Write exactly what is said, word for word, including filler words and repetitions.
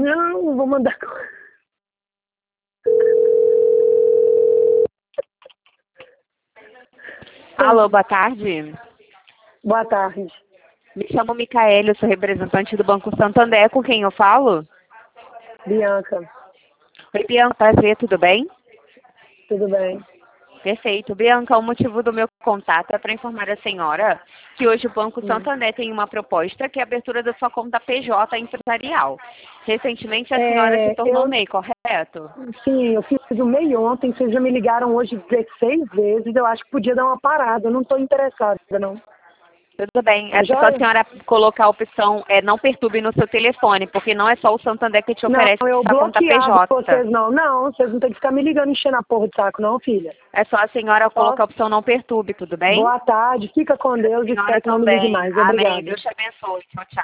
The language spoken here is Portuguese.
Não, vou mandar. Alô, boa tarde. Boa tarde. Me chamo Micaele, eu sou representante do Banco Santander, com quem eu falo? Bianca, Oi, Bianca, prazer, tudo bem? tudo bem? Perfeito. Bianca, o motivo do meu contato é para informar a senhora que hoje o Banco Hum. Santander tem uma proposta que é a abertura da sua conta P J empresarial. Recentemente a senhora se É, tornou eu, M E I, correto? sim, eu fiz o M E I ontem, vocês já me ligaram hoje dezesseis vezes, eu acho que podia dar uma parada, eu não estou interessada, não. Tudo bem. Tá É só a joia? senhora colocar a opção é, não perturbe no seu telefone, porque não é só o Santander que te Não, oferece eu a conta bloqueado P J. vocês não. Não, vocês não tem que ficar me ligando enchendo a porra de saco, não, filha. É só a senhora Ó, colocar a opção não perturbe, tudo bem? boa tarde, fica com A Deus e senhora espero que não me ligue também. mais. Amém. Obrigada. Deus te abençoe. Tchau, tchau.